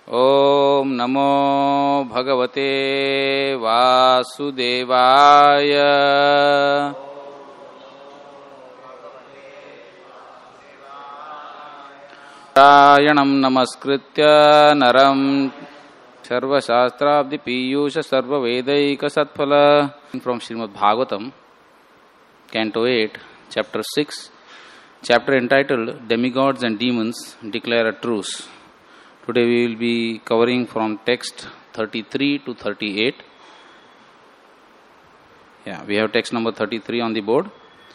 ओम नमो भगवते वासुदेवाय। नारायणं नमस्कृत्य नरं सर्वशास्त्राब्धि Piyush सर्ववेदैक सत्फल। From Srimad Bhagavatam, Canto 8, Chapter 6, chapter entitled Demigods and Demons Declare a Truce. Today we will be covering from text 33 to 38. We have text number 33 on the board.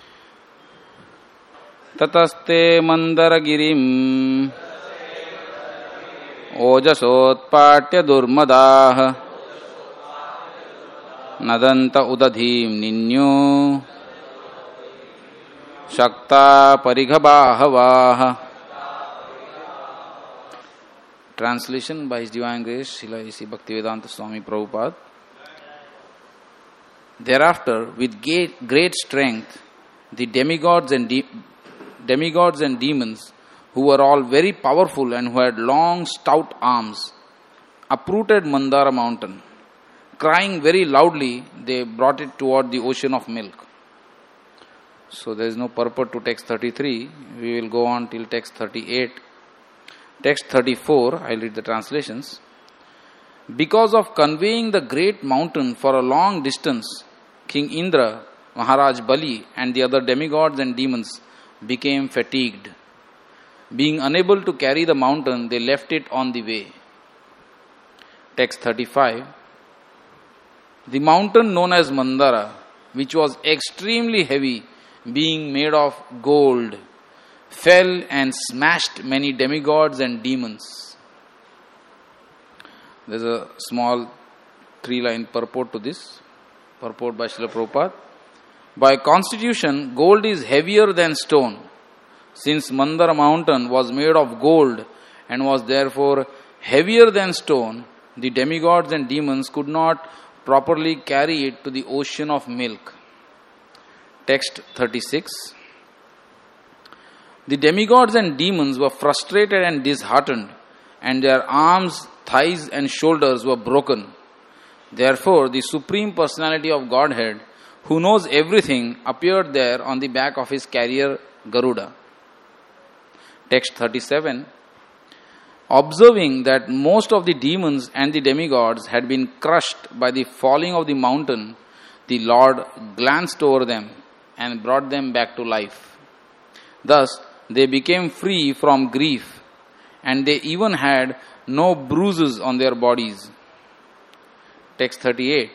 Tataste mandaragirim ojasotpatya durmadah nadanta udadhim ninyu shakta parighabahavaha. Translation by His Divine Grace Srila A.C. Bhaktivedanta Swami Prabhupada. Thereafter, with great strength, the demigods and demons, who were all very powerful and who had long stout arms, uprooted Mandara mountain. Crying very loudly, they brought it toward the ocean of milk. So there is no purport to text 33. We will go on till text 38. Text 34, I will read the translations. Because of conveying the great mountain for a long distance, King Indra, Maharaj Bali and the other demigods and demons became fatigued. Being unable to carry the mountain, they left it on the way. Text 35. The mountain known as Mandara, which was extremely heavy, being made of gold, fell and smashed many demigods and demons. There is a small 3-line purport to this. Purport by Srila Prabhupada. By constitution, gold is heavier than stone. Since Mandara mountain was made of gold and was therefore heavier than stone, the demigods and demons could not properly carry it to the ocean of milk. Text 36. The demigods and demons were frustrated and disheartened, and their arms, thighs and shoulders were broken. Therefore, the Supreme Personality of Godhead, who knows everything, appeared there on the back of his carrier Garuda. Text 37. Observing that most of the demons and the demigods had been crushed by the falling of the mountain, the Lord glanced over them and brought them back to life. Thus, they became free from grief, and they even had no bruises on their bodies. Text 38.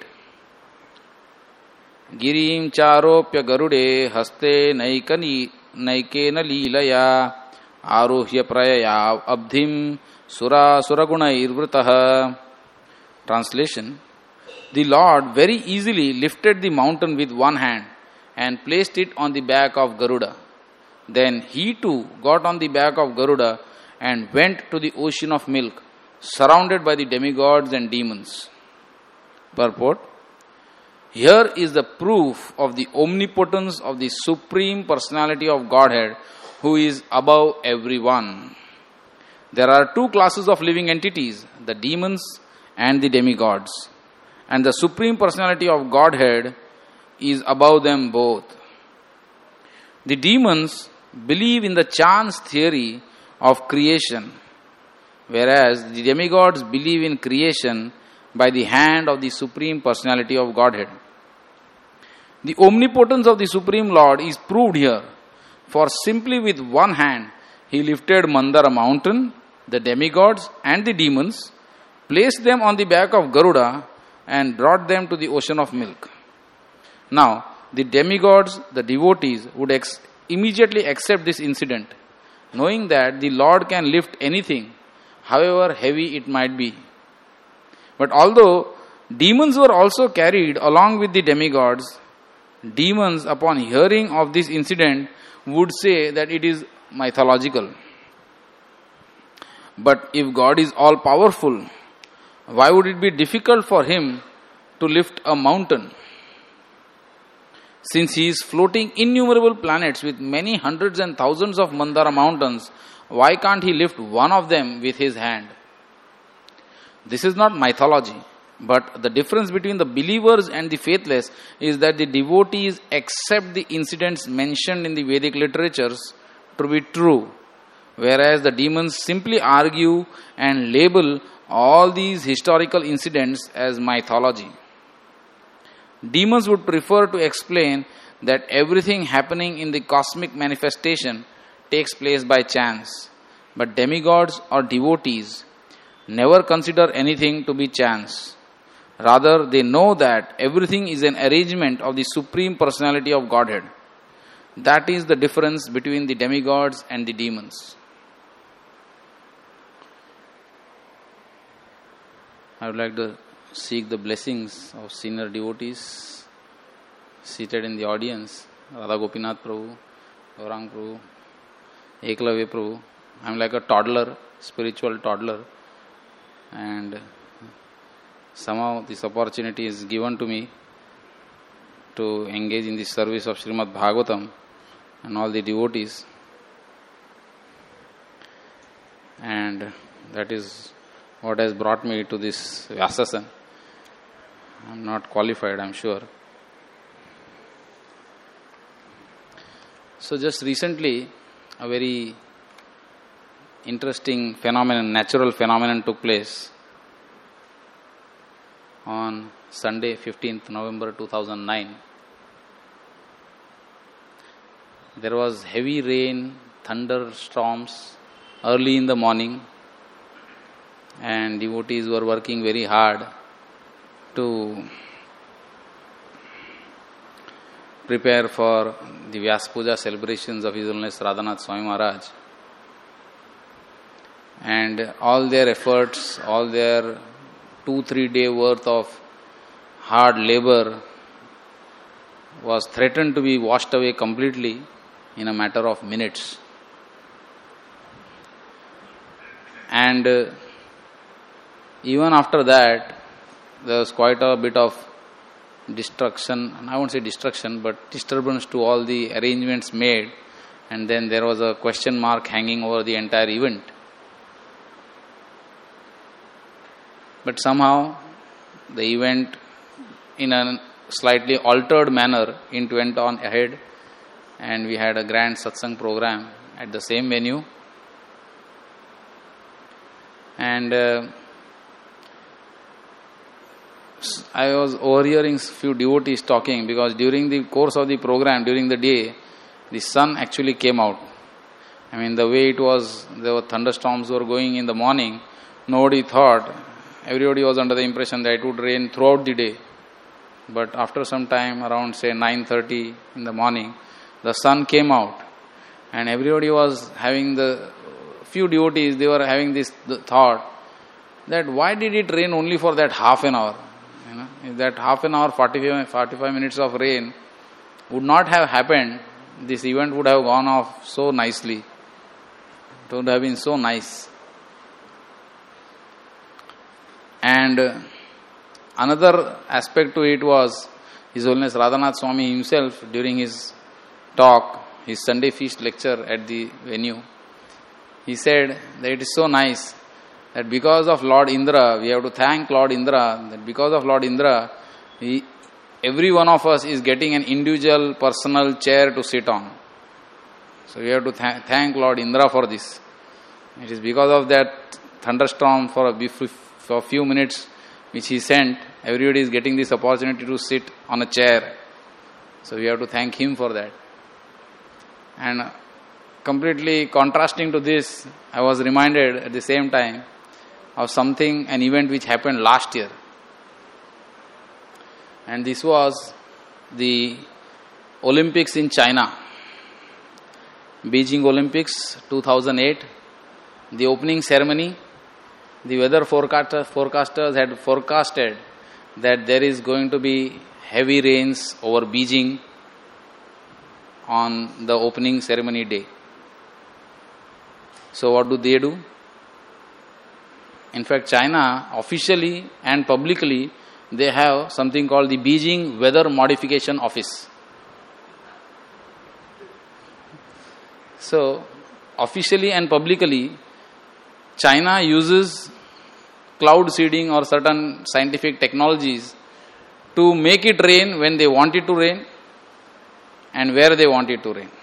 Girim charopya garude haste naikena leelaya aruhya prayaya abdhim suragunai irvritaha. Translation. The Lord very easily lifted the mountain with one hand and placed it on the back of Garuda. Then he too got on the back of Garuda and went to the ocean of milk, surrounded by the demigods and demons. Purport. Here is the proof of the omnipotence of the Supreme Personality of Godhead, who is above everyone. There are two classes of living entities, the demons and the demigods, and the Supreme Personality of Godhead is above them both. The demons believe in the chance theory of creation, whereas the demigods believe in creation by the hand of the Supreme Personality of Godhead. The omnipotence of the Supreme Lord is proved here, for simply with one hand he lifted Mandara mountain, the demigods and the demons, placed them on the back of Garuda and brought them to the ocean of milk. Now, the demigods, the devotees, would immediately accept this incident, knowing that the Lord can lift anything, however heavy it might be. But although demons were also carried along with the demigods, demons, upon hearing of this incident, would say that it is mythological. But if God is all powerful, why would it be difficult for him to lift a mountain? Since he is floating innumerable planets with many hundreds and thousands of Mandara mountains, why can't he lift one of them with his hand? This is not mythology. But the difference between the believers and the faithless is that the devotees accept the incidents mentioned in the Vedic literatures to be true, whereas the demons simply argue and label all these historical incidents as mythology. Demons would prefer to explain that everything happening in the cosmic manifestation takes place by chance, but demigods or devotees never consider anything to be chance. Rather, they know that everything is an arrangement of the Supreme Personality of Godhead. That is the difference between the demigods and the demons. I would like to seek the blessings of senior devotees seated in the audience. Radha Gopinath Prabhu, Gaurang Prabhu, Eklavya Prabhu. I am like a toddler, spiritual toddler, and somehow this opportunity is given to me to engage in the service of Srimad Bhagavatam and all the devotees, and that is what has brought me to this Vyasasana. I am not qualified, I am sure. So just recently a very interesting phenomenon, natural phenomenon took place on Sunday, 15th November 2009. There was heavy rain, thunderstorms early in the morning, and devotees were working very hard to prepare for the Vyas Puja celebrations of His Holiness Radhanath Swami Maharaj. And all their efforts, all their 2-3 day worth of hard labor was threatened to be washed away completely in a matter of minutes. And even after that, there was quite a bit of destruction, and I won't say destruction, but disturbance to all the arrangements made, and then there was a question mark hanging over the entire event. But somehow the event, in a slightly altered manner, it went on ahead, and we had a grand satsang program at the same venue. And I was overhearing few devotees talking, because during the course of the program, during the day, the sun actually came out. I mean, the way it was, there were thunderstorms were going in the morning, nobody thought, everybody was under the impression that it would rain throughout the day. But after some time, around say 9:30 in the morning, the sun came out, and everybody was having few devotees, they were having this thought that why did it rain only for that half an hour? If that half an hour, 45 minutes of rain would not have happened, this event would have gone off so nicely. It would have been so nice. And another aspect to it was His Holiness Radhanath Swami himself, during his talk, his Sunday feast lecture at the venue, he said that it is so nice that because of Lord Indra, we have to thank Lord Indra, that because of Lord Indra, every one of us is getting an individual personal chair to sit on. So we have to thank Lord Indra for this. It is because of that thunderstorm for a few minutes which he sent, everybody is getting this opportunity to sit on a chair. So we have to thank him for that. And completely contrasting to this, I was reminded at the same time of an event which happened last year. And this was the Olympics in China. Beijing Olympics 2008, the opening ceremony. The weather forecasters had forecasted that there is going to be heavy rains over Beijing on the opening ceremony day. So what do? In fact, China officially and publicly, they have something called the Beijing Weather Modification Office. So officially and publicly, China uses cloud seeding or certain scientific technologies to make it rain when they want it to rain and where they want it to rain.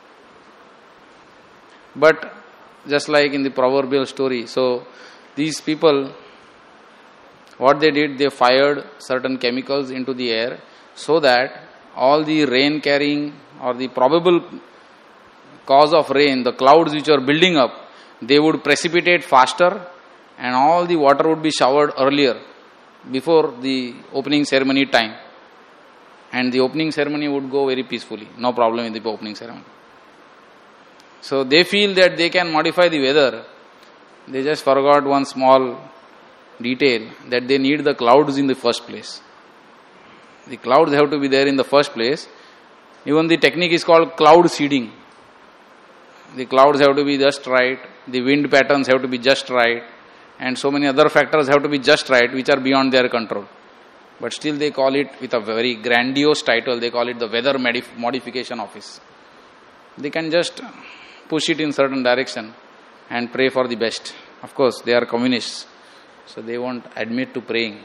But just like in the proverbial story, so these people, what they did, they fired certain chemicals into the air so that all the rain carrying or the probable cause of rain, the clouds which are building up, they would precipitate faster and all the water would be showered earlier before the opening ceremony time. And the opening ceremony would go very peacefully, no problem in the opening ceremony. So they feel that they can modify the weather. They just forgot one small detail, that they need the clouds in the first place. The clouds have to be there in the first place. Even the technique is called cloud seeding. The clouds have to be just right, the wind patterns have to be just right, and so many other factors have to be just right, which are beyond their control. But still they call it with a very grandiose title, they call it the Weather Modification Office. They can just push it in certain direction and pray for the best. Of course, they are communists, so they won't admit to praying.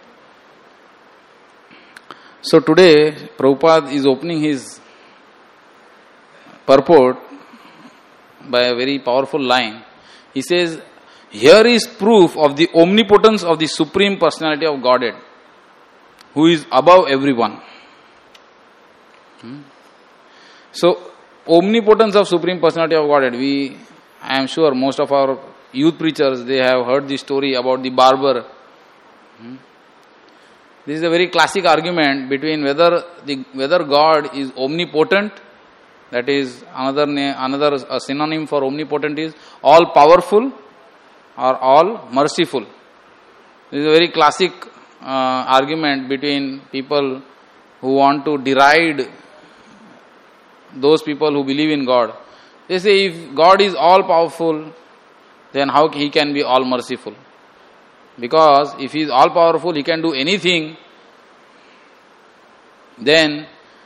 So today, Prabhupada is opening his purport by a very powerful line. He says, here is proof of the omnipotence of the Supreme Personality of Godhead, who is above everyone. So, omnipotence of Supreme Personality of Godhead. I am sure most of our youth preachers, they have heard the story about the barber. This is a very classic argument between whether God is omnipotent, that is another synonym for omnipotent is all powerful or all merciful. This is a very classic argument between people who want to deride those people who believe in God. They say if God is all powerful, then how he can be all merciful? Because if he is all powerful, he can do anything. Then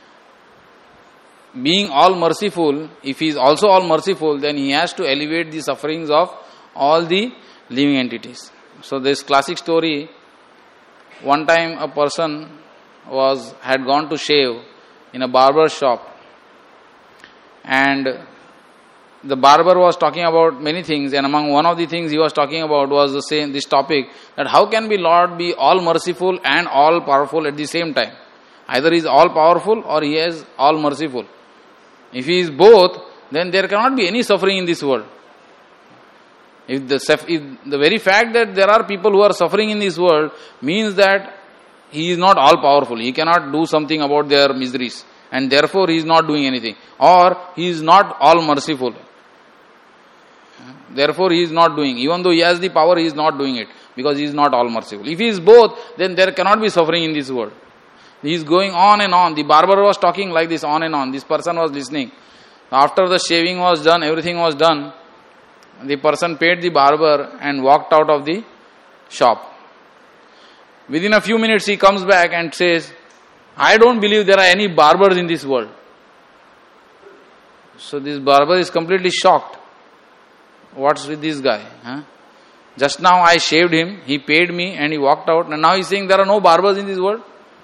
being all merciful, if he is also all merciful, then he has to alleviate the sufferings of all the living entities. So this classic story, one time a person had gone to shave in a barber shop, and the barber was talking about many things, and among one of the things he was talking about was this topic, that how can Lord be all merciful and all powerful at the same time? Either he is all powerful or he is all merciful. If he is both, then there cannot be any suffering in this world. If the very fact that there are people who are suffering in this world means that he is not all powerful, he cannot do something about their miseries, and therefore he is not doing anything, or he is not all merciful. Therefore he is not doing, even though he has the power, he is not doing it, because he is not all merciful. If he is both, then there cannot be suffering in this world. He is going on and on. The barber was talking like this on and on. This person was listening. After the shaving was done, everything was done, the person paid the barber and walked out of the shop. Within a few minutes he comes back and says, I don't believe there are any barbers in this world. So this barber is completely shocked. What's with this guy? Just now I shaved him, he paid me and he walked out, and now he's saying there are no barbers in this world.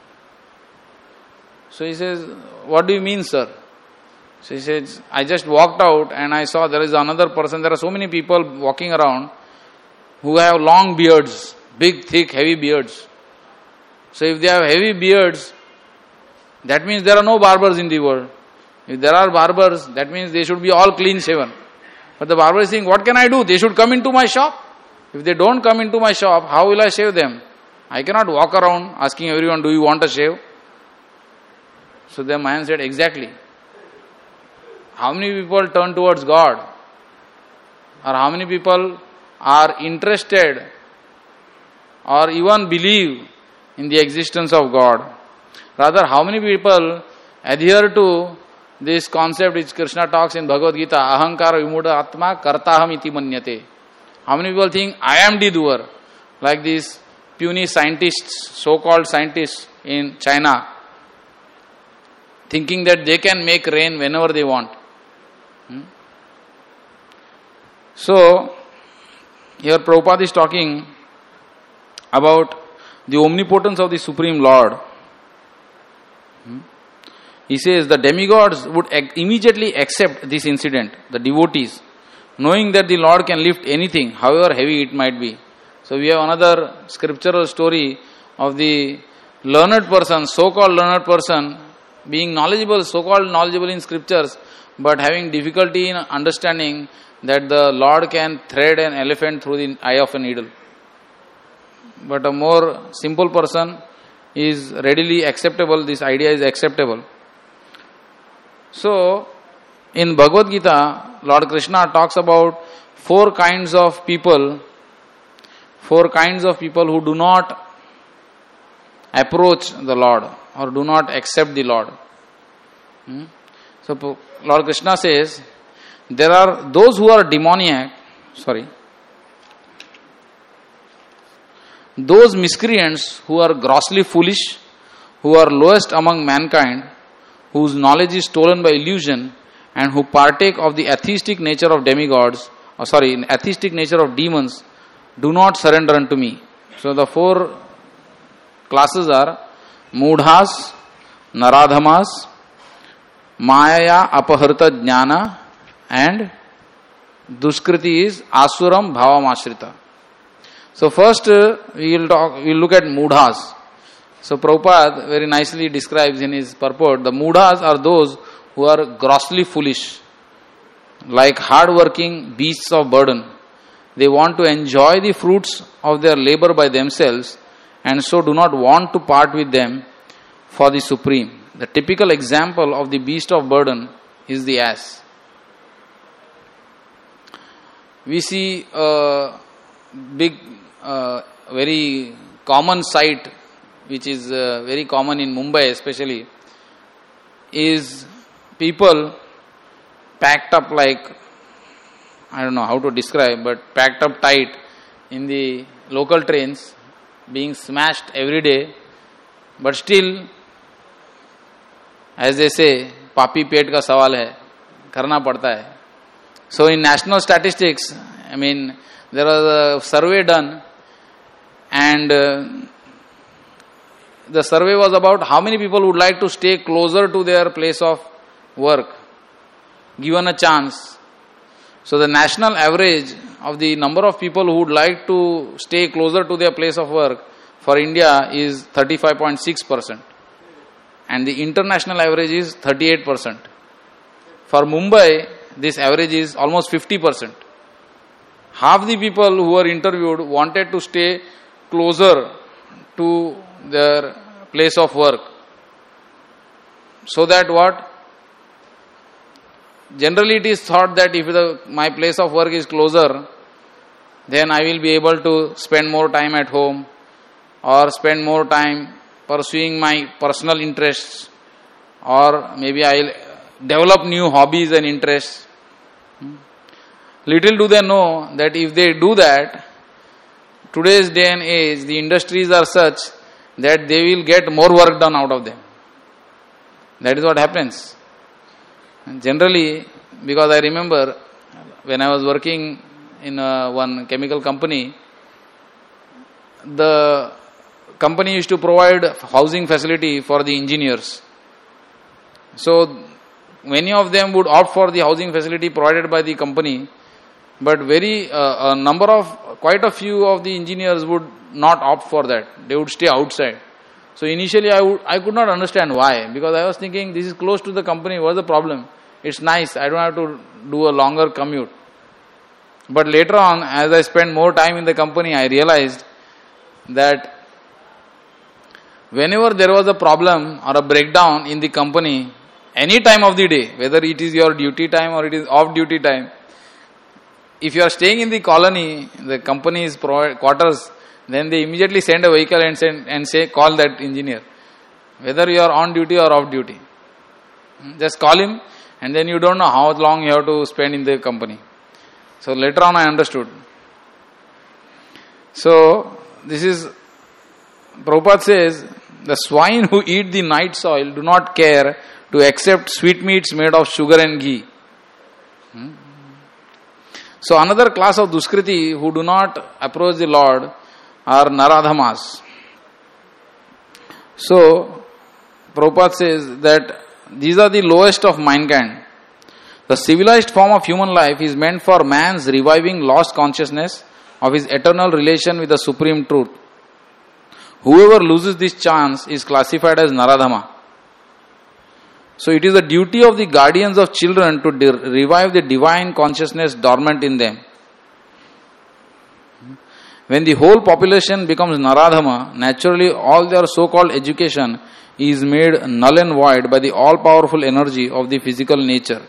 So he says, what do you mean, sir? So he says, I just walked out and I saw there is another person. There are so many people walking around who have long beards, big, thick, heavy beards. So if they have heavy beards, that means there are no barbers in the world. If there are barbers, that means they should be all clean shaven. But the barber is saying, what can I do? They should come into my shop. If they don't come into my shop, how will I shave them? I cannot walk around asking everyone, do you want a shave? So the man said, exactly. How many people turn towards God? Or how many people are interested or even believe in the existence of God? Rather, how many people adhere to this concept which Krishna talks in Bhagavad Gita, Ahankara Vimuda Atma Kartaham iti manyate. How many people think, I am the doer? Like these puny scientists, so-called scientists in China, thinking that they can make rain whenever they want. So, here Prabhupada is talking about the omnipotence of the Supreme Lord. He says the demigods would immediately accept this incident, the devotees, knowing that the Lord can lift anything, however heavy it might be. So we have another scriptural story of the learned person, so-called learned person, being knowledgeable, so-called knowledgeable in scriptures, but having difficulty in understanding that the Lord can thread an elephant through the eye of a needle. But a more simple person is readily acceptable, this idea is acceptable. So, in Bhagavad Gita, Lord Krishna talks about four kinds of people who do not approach the Lord or do not accept the Lord. So, Lord Krishna says, there are those who are demoniac, those miscreants who are grossly foolish, who are lowest among mankind, whose knowledge is stolen by illusion, and who partake of the atheistic nature of atheistic nature of demons, do not surrender unto me. So the four classes are Mudhas, Naradhamas, Maya Apaharta Jnana, and Duskriti is Asuram Bhavamashrita. So first we'll look at Mudhas. So Prabhupada very nicely describes in his purport, the Mudhas are those who are grossly foolish, like hard-working beasts of burden. They want to enjoy the fruits of their labor by themselves and so do not want to part with them for the Supreme. The typical example of the beast of burden is the ass. We see a big, very common sight, which is very common in Mumbai especially, is people packed up like, I don't know how to describe, but packed up tight in the local trains, being smashed every day, but still, as they say, papi pet ka sawal hai, karna padta hai. So in national statistics, there was a survey done, and the survey was about how many people would like to stay closer to their place of work, given a chance. So the national average of the number of people who would like to stay closer to their place of work for India is 35.6%. And the international average is 38%. For Mumbai, this average is almost 50%. Half the people who were interviewed wanted to stay closer to their place of work. So that what? Generally it is thought that if my place of work is closer, then I will be able to spend more time at home or spend more time pursuing my personal interests, or maybe I will develop new hobbies and interests. Little do they know that if they do that, today's day and age, the industries are such that they will get more work done out of them. That is what happens. And generally, because I remember when I was working in one chemical company, the company used to provide housing facility for the engineers. So many of them would opt for the housing facility provided by the company, but quite a few of the engineers would not opt for that. They would stay outside. So initially I could not understand why, because I was thinking this is close to the company, what's the problem? It's nice, I don't have to do a longer commute. But later on, as I spent more time in the company, I realized that whenever there was a problem or a breakdown in the company, any time of the day, whether it is your duty time or it is off duty time, if you are staying in the colony, the company's quarters, then they immediately send a vehicle and say, call that engineer, whether you are on duty or off duty. Just call him, and then you don't know how long you have to spend in the company. So later on I understood. So this is, Prabhupada says, the swine who eat the night soil do not care to accept sweetmeats made of sugar and ghee. So another class of Duskriti who do not approach the Lord are Naradhamas. So, Prabhupada says that these are the lowest of mankind. The civilized form of human life is meant for man's reviving lost consciousness of his eternal relation with the Supreme Truth. Whoever loses this chance is classified as Naradhama. So it is the duty of the guardians of children to revive the divine consciousness dormant in them. When the whole population becomes Naradhama, naturally all their so-called education is made null and void by the all-powerful energy of the physical nature.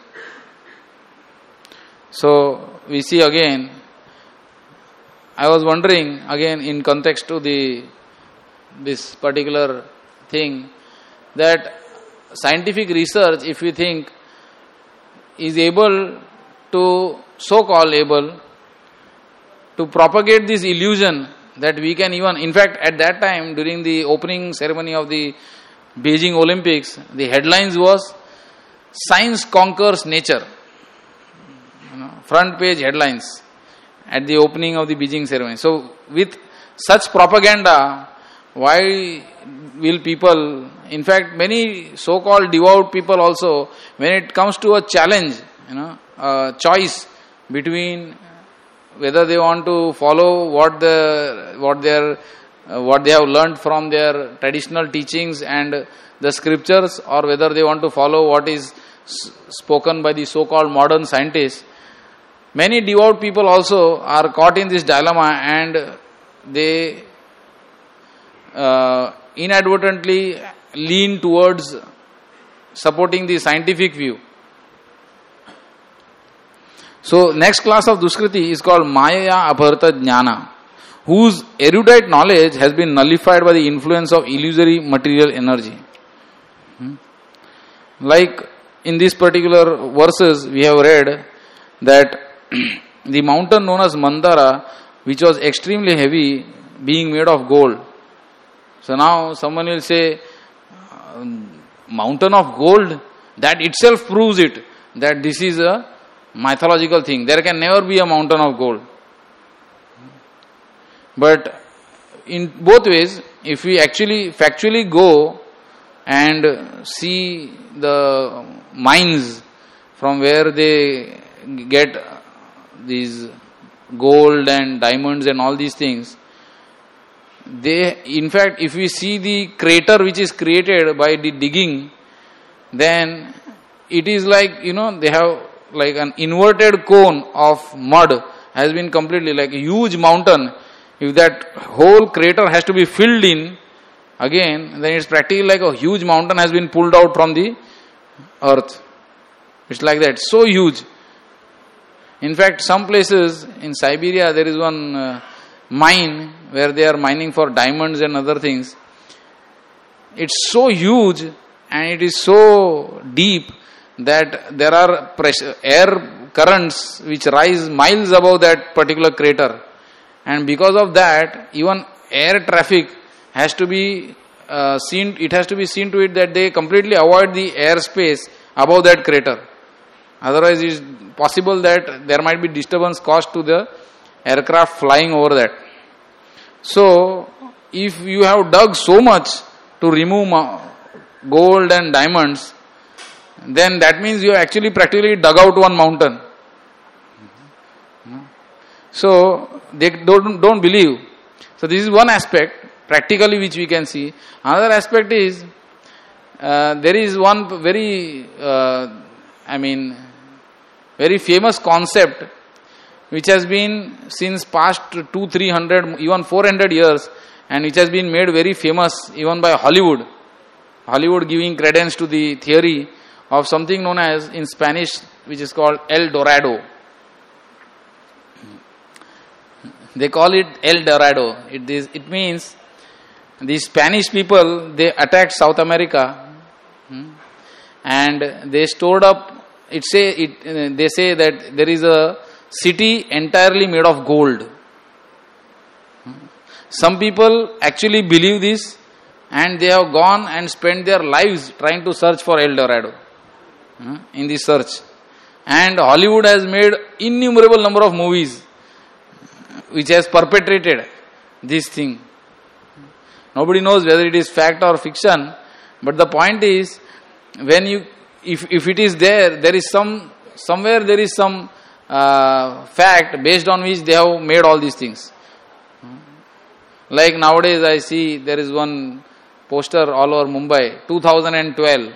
So we see again, I was wondering again in context to this particular thing, that scientific research, if we think, is able to, so-called able to propagate this illusion that we can even, in fact at that time during the opening ceremony of the Beijing Olympics, the headlines was "Science Conquers Nature." Front page headlines at the opening of the Beijing ceremony. So with such propaganda, why will people, in fact many so-called devout people also, when it comes to a challenge, a choice between whether they want to follow what they have learned from their traditional teachings and the scriptures, or whether they want to follow what is spoken by the so-called modern scientists, many devout people also are caught in this dilemma, and they inadvertently lean towards supporting the scientific view. So next class of Duskriti is called Maya Abharta Jnana, whose erudite knowledge has been nullified by the influence of illusory material energy. Like in these particular verses we have read that the mountain known as Mandara, which was extremely heavy, being made of gold. So now someone will say, mountain of gold, that itself proves it, that this is a mythological thing. There can never be a mountain of gold. But in both ways, if we actually factually go and see the mines from where they get these gold and diamonds and all these things, they, in fact, if we see the crater which is created by the digging, then it is like, they have like an inverted cone of mud has been completely like a huge mountain. If that whole crater has to be filled in again, then it's practically like a huge mountain has been pulled out from the earth. It's like that, so huge. In fact, some places in Siberia, there is one mine where they are mining for diamonds and other things. It's so huge and it is so deep that there are air currents which rise miles above that particular crater. And because of that, even air traffic has to be seen, it has to be seen to it that they completely avoid the airspace above that crater. Otherwise, it is possible that there might be disturbance caused to the aircraft flying over that. So, if you have dug so much to remove gold and diamonds, then that means you have actually practically dug out one mountain. So, they don't believe. So, this is one aspect, practically, which we can see. Another aspect is, there is one very famous concept which has been since past 200-300, even 400 years, and which has been made very famous even by Hollywood. Hollywood giving credence to the theory of something known as, in Spanish, which is called El Dorado. They call it El Dorado. It means the Spanish people, they attacked South America and they stored up. They say that there is a city entirely made of gold. Some people actually believe this, and they have gone and spent their lives trying to search for El Dorado in this search. And Hollywood has made innumerable number of movies which has perpetrated this thing. Nobody knows whether it is fact or fiction, but the point is, when you, if it is there is somewhere there is some fact based on which they have made all these things. Like nowadays I see there is one poster all over Mumbai, 2012.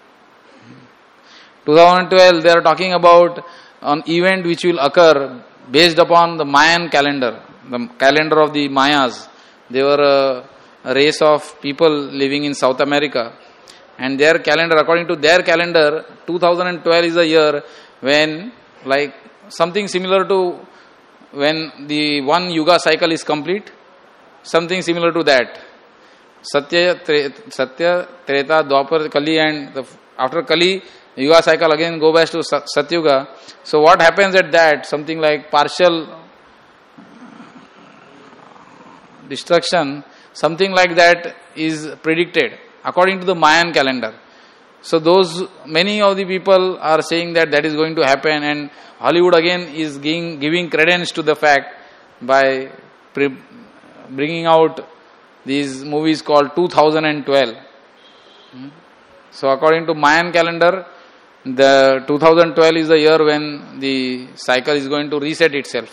2012 they are talking about an event which will occur based upon the Mayan calendar, the calendar of the Mayas. They were a race of people living in South America, and their calendar, according to their calendar, 2012 is a year when, like something similar to when the one Yuga cycle is complete, something similar to that. Satya, Treta, Dwapar, Kali, and after Kali, Yuga cycle again go back to Satyuga. So what happens at that? Something like partial destruction, something like that is predicted according to the Mayan calendar. So many of the people are saying that is going to happen, and Hollywood again is giving credence to the fact by bringing out these movies called 2012. So according to Mayan calendar, the 2012 is the year when the cycle is going to reset itself.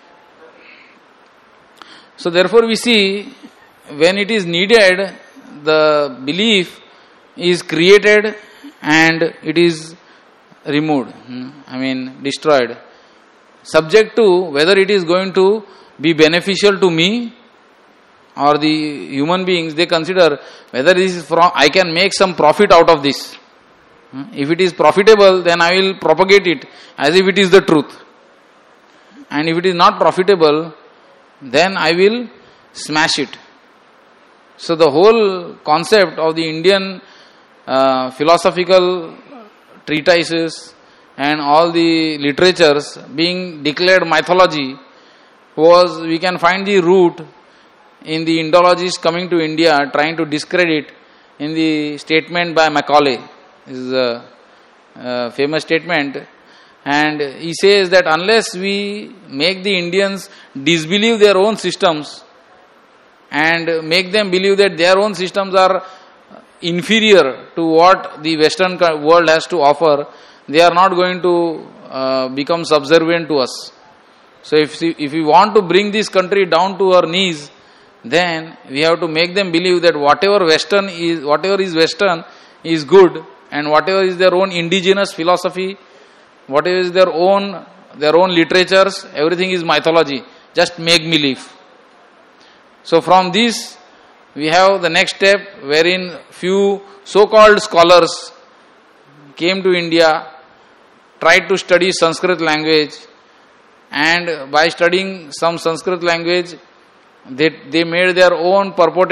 So therefore we see, when it is needed, the belief is created and it is removed, destroyed, subject to whether it is going to be beneficial to me or the human beings. They consider whether this is I can make some profit out of this. If it is profitable, then I will propagate it as if it is the truth. And if it is not profitable, then I will smash it. So the whole concept of the Indian philosophical treatises and all the literatures being declared mythology we can find the root in the Indologists coming to India trying to discredit in the statement by Macaulay. This is a famous statement, and he says that unless we make the Indians disbelieve their own systems and make them believe that their own systems are inferior to what the Western world has to offer, they are not going to become subservient to us. So if we want to bring this country down to our knees, then we have to make them believe that whatever is Western is good, and whatever is their own indigenous philosophy, whatever is their own literatures, everything is mythology, just make believe. So from this we have the next step, wherein few so-called scholars came to India, tried to study Sanskrit language, and by studying some Sanskrit language, they made their own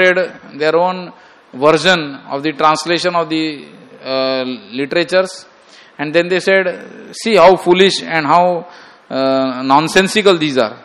version of the translation of the literatures, and then they said, see how foolish and how nonsensical these are.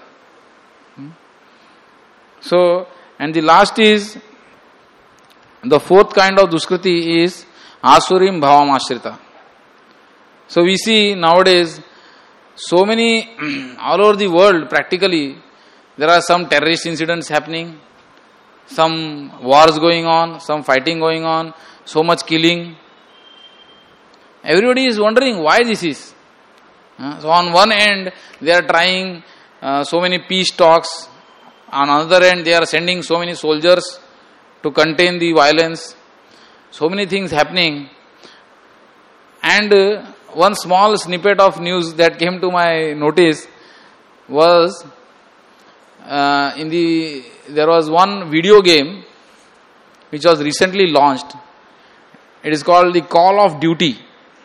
So, and the last is, the fourth kind of Duskriti is Asurim Bhavam Ashrita. So we see nowadays so many, all over the world practically, there are some terrorist incidents happening, some wars going on, some fighting going on, so much killing. Everybody is wondering why this is. So on one end, they are trying so many peace talks. On another end, they are sending so many soldiers to contain the violence. So many things happening. And one small snippet of news that came to my notice was there was one video game which was recently launched. It is called the Call of Duty,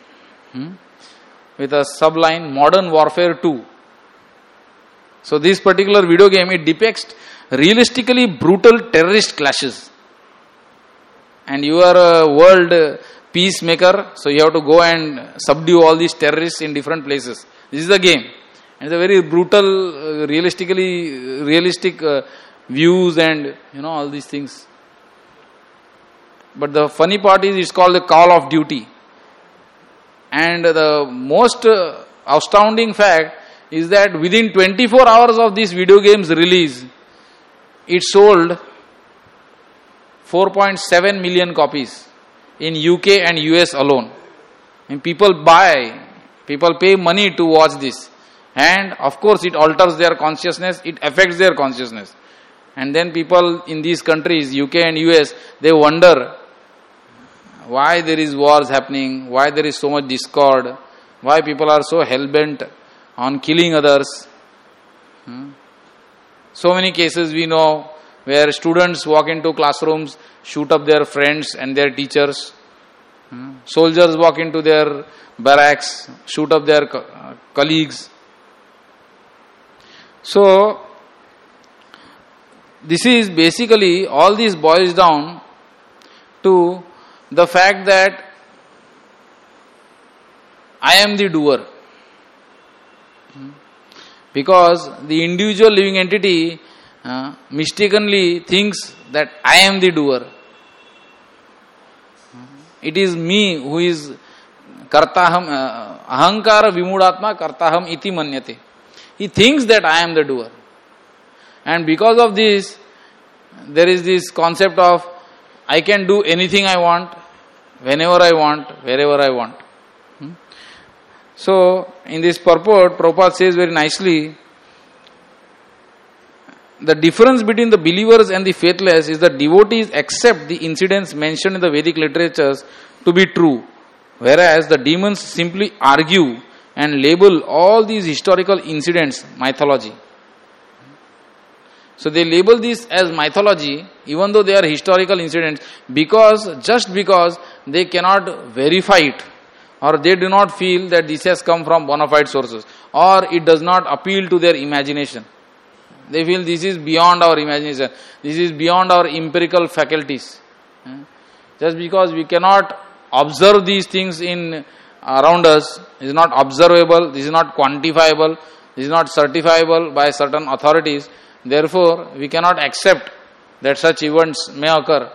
with a subline Modern Warfare 2. So this particular video game, it depicts realistically brutal terrorist clashes. And you are a world peacemaker, so you have to go and subdue all these terrorists in different places. This is the game. And it's a very brutal, realistic views and all these things. But the funny part is, it's called the Call of Duty. And the most astounding fact is that within 24 hours of this video game's release, it sold 4.7 million copies in UK and US alone. And people pay money to watch this. And of course it alters their consciousness, it affects their consciousness. And then people in these countries, UK and US, they wonder why there is wars happening, why there is so much discord, why people are so hell-bent on killing others. So many cases we know where students walk into classrooms, shoot up their friends and their teachers. Soldiers walk into their barracks, shoot up their colleagues. So, this is basically, all this boils down to the fact that I am the doer. Because the individual living entity mistakenly thinks that I am the doer. It is me who is kartaham, ahankara vimudatma kartaham iti manyate. He thinks that I am the doer. And because of this, there is this concept of I can do anything I want, whenever I want, wherever I want. So, in this purport, Prabhupada says very nicely, the difference between the believers and the faithless is that devotees accept the incidents mentioned in the Vedic literatures to be true, whereas the demons simply argue and label all these historical incidents mythology. So they label this as mythology, even though they are historical incidents, just because they cannot verify it, or they do not feel that this has come from bona fide sources, or it does not appeal to their imagination. They feel this is beyond our imagination, this is beyond our empirical faculties. Just because we cannot observe these things around us, this is not observable, this is not quantifiable, this is not certifiable by certain authorities. Therefore, we cannot accept that such events may occur.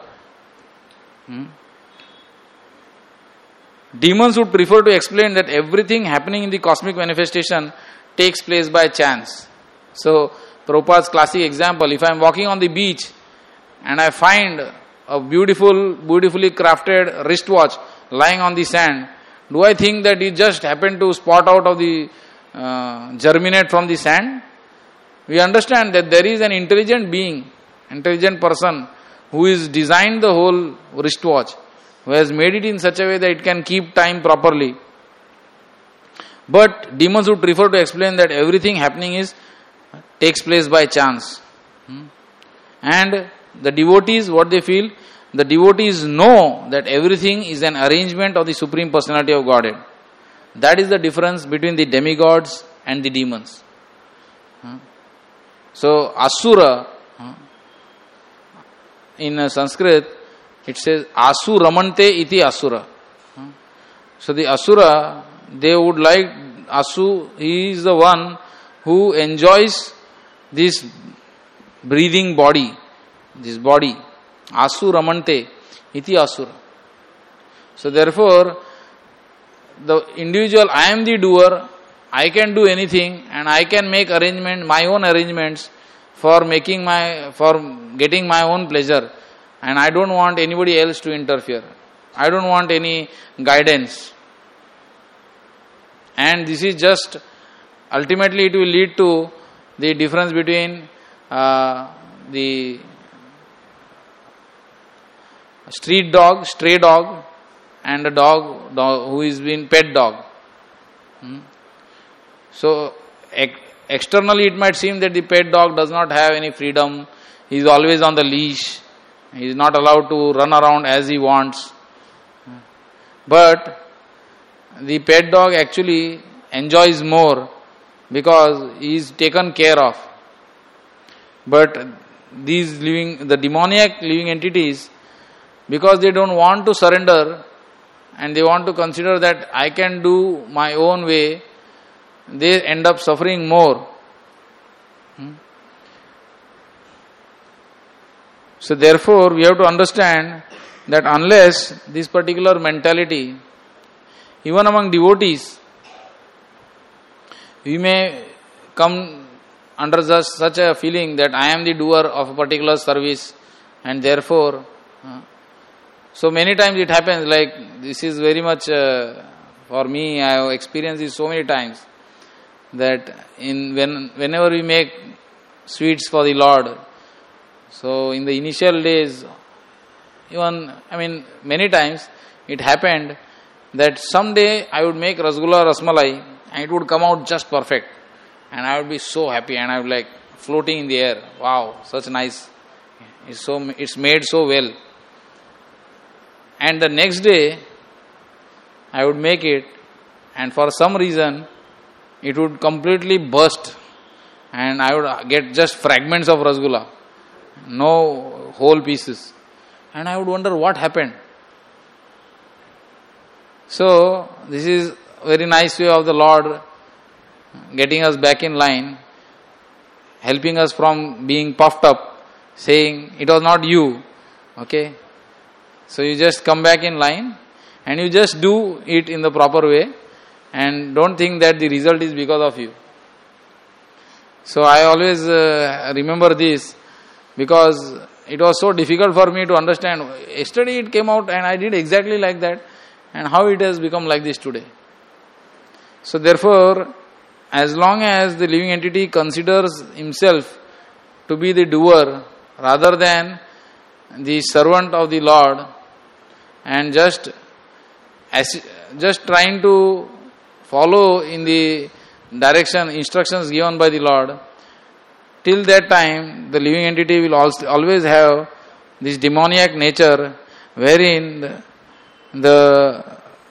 Demons would prefer to explain that everything happening in the cosmic manifestation takes place by chance. So, Prabhupada's classic example, if I am walking on the beach and I find a beautifully crafted wristwatch lying on the sand, do I think that it just happened to spot out of the germinate from the sand? We understand that there is an intelligent being, intelligent person who has designed the whole wristwatch, who has made it in such a way that it can keep time properly. But demons would prefer to explain that everything happening takes place by chance. And the devotees, what they feel, the devotees know that everything is an arrangement of the Supreme Personality of Godhead. That is the difference between the demigods and the demons. So, Asura, in Sanskrit, it says, Asu Ramante iti Asura. So, the Asura, they would like, Asu, he is the one who enjoys this breathing body, this body. Asu Ramante iti Asura. So, therefore, the individual, I am the doer, I can do anything and I can make my own arrangements for getting my own pleasure, and I don't want anybody else to interfere. I don't want any guidance. And this is just, ultimately it will lead to the difference between the stray dog, and a dog who is being pet dog. So, externally it might seem that the pet dog does not have any freedom. He is always on the leash. He is not allowed to run around as he wants. But the pet dog actually enjoys more because he is taken care of. But the demoniac living entities, because they don't want to surrender and they want to consider that I can do my own way, they end up suffering more. So therefore, we have to understand that unless this particular mentality, even among devotees, we may come under just such a feeling that I am the doer of a particular service, and therefore, so many times it happens, like this is very much, for me, I have experienced this so many times, that whenever we make sweets for the Lord, so in the initial days, even, many times it happened that someday I would make rasgulla, rasmalai, and it would come out just perfect. And I would be so happy, and I would like floating in the air. Wow, such nice. It's made so well. And the next day, I would make it, and for some reason, it would completely burst, and I would get just fragments of rasgulla, no whole pieces. And I would wonder what happened. So, this is a very nice way of the Lord getting us back in line, helping us from being puffed up, saying, it was not you. Okay? So, you just come back in line and you just do it in the proper way, and don't think that the result is because of you. So, I always remember this, because it was so difficult for me to understand. Yesterday it came out and I did exactly like that, and how it has become like this today. So therefore, as long as the living entity considers himself to be the doer rather than the servant of the Lord, and just trying to follow in the instructions given by the Lord, till that time the living entity will always have this demoniac nature, wherein the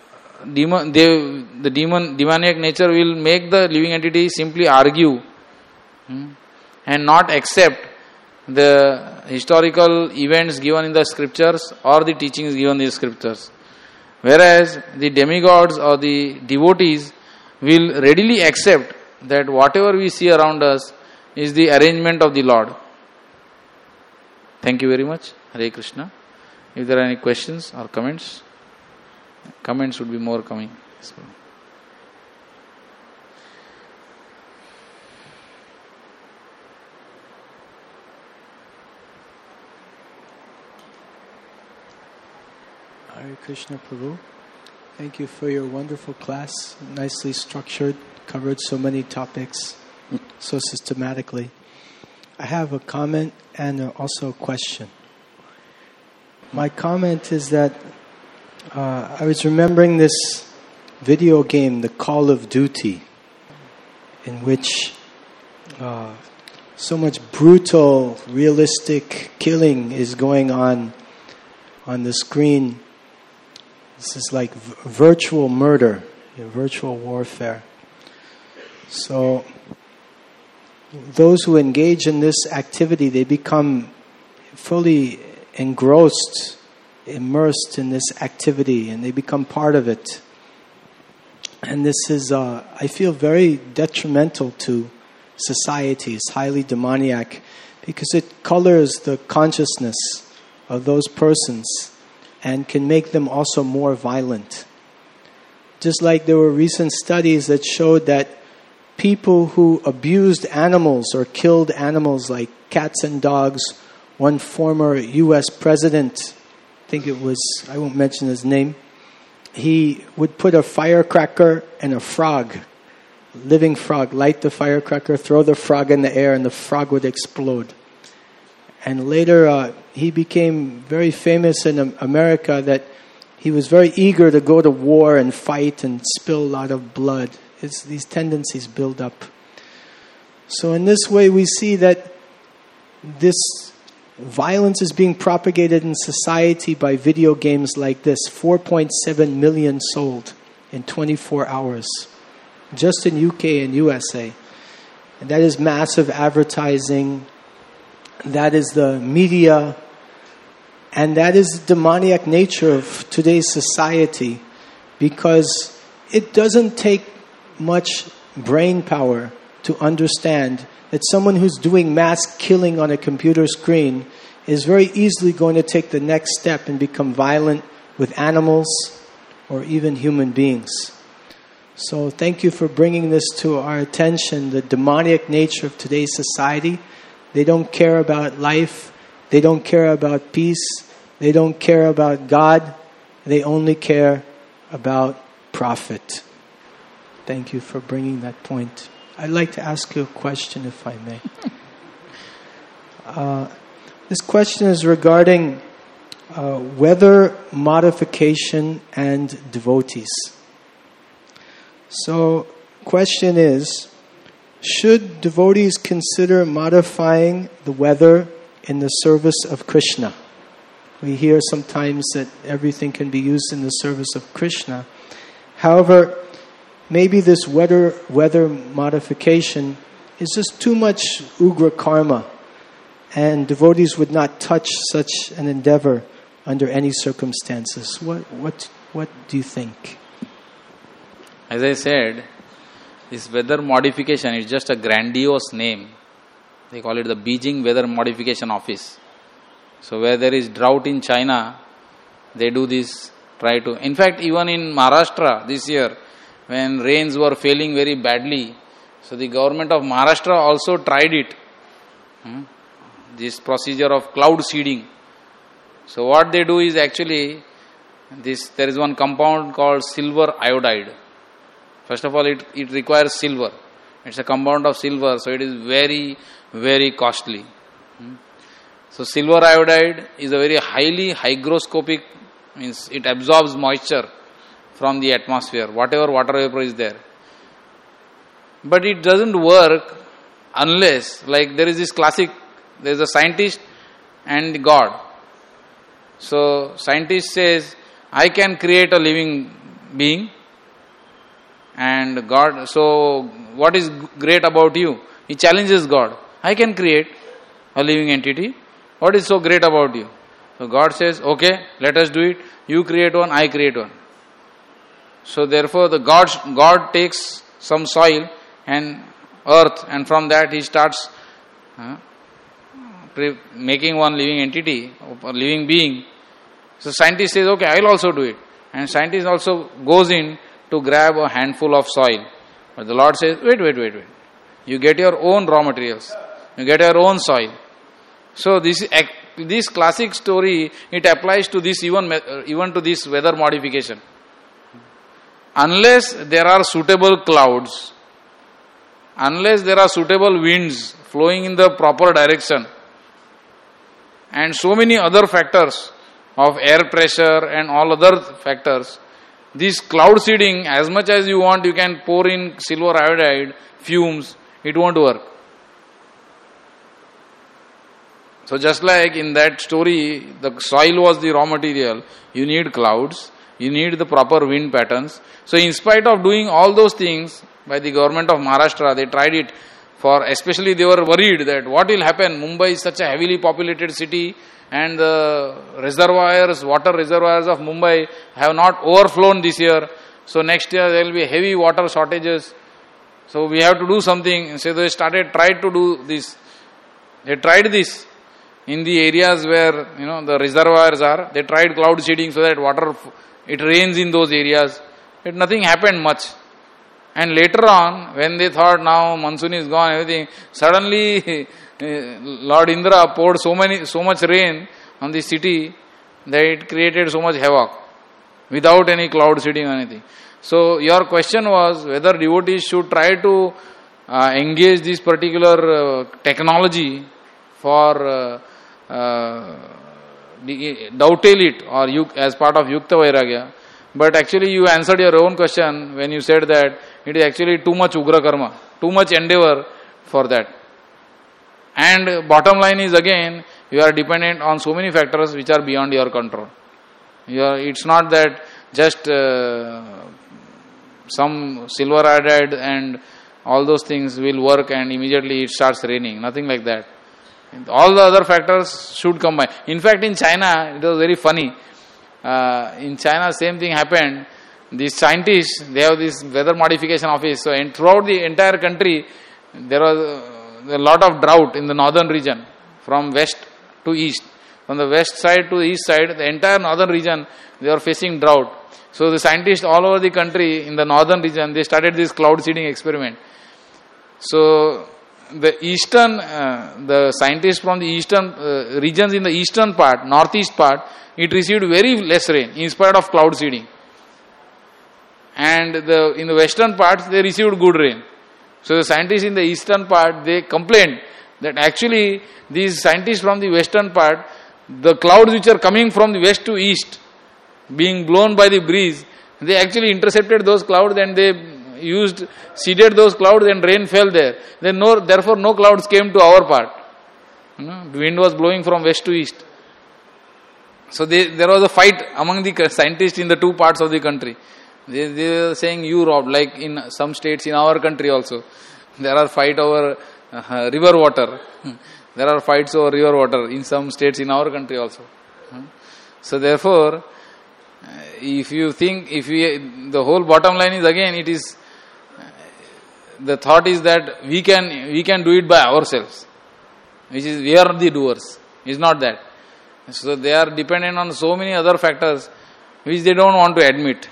demoniac nature will make the living entity simply argue and not accept the historical events given in the scriptures or the teachings given in the scriptures. Whereas the demigods or the devotees will readily accept that whatever we see around us is the arrangement of the Lord. Thank you very much. Hare Krishna. If there are any questions or comments, comments would be more coming. Hare Krishna Prabhu. Thank you for your wonderful class. Nicely structured, covered so many topics so systematically. I have a comment and also a question. My comment is that I was remembering this video game, the Call of Duty, in which so much brutal, realistic killing is going on the screen. This is like virtual murder, virtual warfare. So those who engage in this activity, they become fully engrossed, immersed in this activity, and they become part of it. And this is, I feel, very detrimental to society. It's highly demoniac because it colors the consciousness of those persons and can make them also more violent. Just like there were recent studies that showed that people who abused animals or killed animals like cats and dogs, one former U.S. president, I think it was, I won't mention his name, he would put a firecracker and a frog, living frog, light the firecracker, throw the frog in the air, and the frog would explode. And later he became very famous in America that he was very eager to go to war and fight and spill a lot of blood. These tendencies build up. So in this way we see that this violence is being propagated in society by video games like this. 4.7 million sold in 24 hours. Just in UK and USA. And that is massive advertising. That is the media. And that is the demoniac nature of today's society. Because it doesn't take much brain power to understand that someone who's doing mass killing on a computer screen is very easily going to take the next step and become violent with animals or even human beings. So thank you for bringing this to our attention, the demoniac nature of today's society. They don't care about life. They don't care about peace. They don't care about God. They only care about profit. Thank you for bringing that point. I'd like to ask you a question, if I may. This question is regarding weather modification and devotees. So, question is, should devotees consider modifying the weather in the service of Krishna? We hear sometimes that everything can be used in the service of Krishna. However, maybe this weather modification is just too much ugra karma, and devotees would not touch such an endeavor under any circumstances. What do you think? As I said, this weather modification is just a grandiose name. They call it the Beijing Weather Modification Office. So where there is drought in China, they do this, try to... In fact, even in Maharashtra this year, when rains were failing very badly, so the government of Maharashtra also tried it. This procedure of cloud seeding. So what they do is actually, there is one compound called silver iodide. First of all, it requires silver. It's a compound of silver, so it is very, very costly. So silver iodide is a very highly hygroscopic, means it absorbs moisture from the atmosphere, whatever water vapor is there. But it doesn't work unless, like there is a scientist and God. So scientist says, I can create a living being. And God, so what is great about you? He challenges God. I can create a living entity. What is so great about you? So God says, okay, let us do it. You create one, I create one. So therefore the God takes some soil and earth, and from that he starts making one living entity, a living being. So scientist says, okay, I will also do it. And scientist also goes in to grab a handful of soil. But the Lord says, wait. You get your own raw materials. You get your own soil. So this classic story, it applies to this even to this weather modification. Unless there are suitable clouds, unless there are suitable winds flowing in the proper direction, and so many other factors of air pressure and all other factors, this cloud seeding, as much as you want, you can pour in silver iodide, fumes, it won't work. So just like in that story, the soil was the raw material, you need clouds, you need the proper wind patterns. So in spite of doing all those things by the government of Maharashtra, they tried it especially they were worried that what will happen. Mumbai is such a heavily populated city, and the water reservoirs of Mumbai have not overflown this year. So next year there will be heavy water shortages. So we have to do something. So they tried to do this. They tried this in the areas where the reservoirs are. They tried cloud seeding so that it rains in those areas. Nothing happened much. And later on, when they thought now monsoon is gone, everything, suddenly Lord Indra poured so much rain on the city that it created so much havoc without any cloud seeding or anything. So your question was whether devotees should try to engage this particular technology for dovetail it or as part of Yukta Vairagya. But actually you answered your own question when you said that it is actually too much ugra karma, too much endeavor for that. And bottom line is again, you are dependent on so many factors which are beyond your control. It's not that just some silver iodide and all those things will work and immediately it starts raining. Nothing like that. All the other factors should combine. In fact, in China, it was very funny. In China, same thing happened. These scientists, they have this weather modification office. So throughout the entire country, there was a lot of drought in the northern region, from west to east. From the west side to the east side, the entire northern region, they were facing drought. So the scientists all over the country in the northern region, they started this cloud seeding experiment. So the the scientists from the eastern regions in the eastern part, northeast part, it received very less rain in spite of cloud seeding. And in the western parts, they received good rain. So the scientists in the eastern part, they complained that actually these scientists from the western part, the clouds which are coming from the west to east, being blown by the breeze, they actually intercepted those clouds and they seeded those clouds and rain fell there. Therefore no clouds came to our part. The wind was blowing from west to east. So there was a fight among the scientists in the two parts of the country. They were saying, you robbed, like in some states in our country also. There are fights over river water. There are fights over river water in some states in our country also. So therefore, the whole bottom line is again, the thought is that we can do it by ourselves. Which is, we are the doers. It's not that. So they are dependent on so many other factors which they don't want to admit.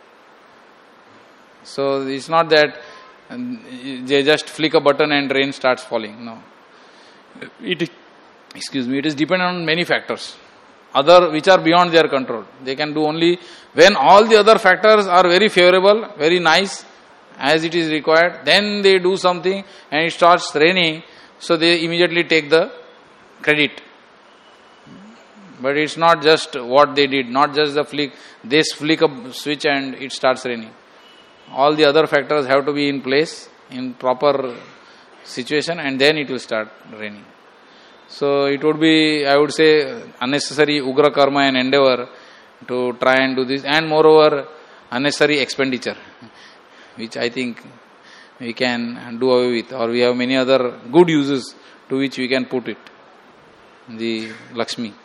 So it's not that they just flick a button and rain starts falling. No. It is dependent on many factors. Which are beyond their control. They can do only when all the other factors are very favorable, very nice, as it is required. Then they do something and it starts raining. So they immediately take the credit. But it's not just what they did, not just the flick. They flick a switch and it starts raining. All the other factors have to be in place, in proper situation, and then it will start raining. So it would be, I would say, unnecessary ugra karma and endeavor to try and do this, and moreover, unnecessary expenditure, which I think we can do away with, or we have many other good uses to which we can put it, the Lakshmi.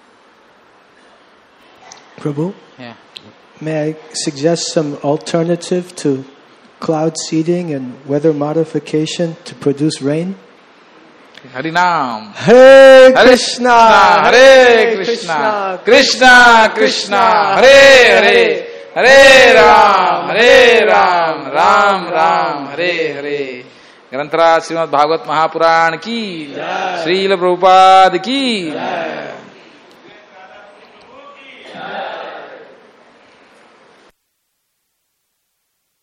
Prabhu? Yeah. May I suggest some alternative to cloud seeding and weather modification to produce rain? Harinam. Hare Krishna, Hare Krishna, Krishna Krishna, Hare Hare, Hare Ram, Ram Ram, Hare Hare. ग्रंथराज Shrimad Bhagavat Mahapuran की, श्रील प्रभुपाद की.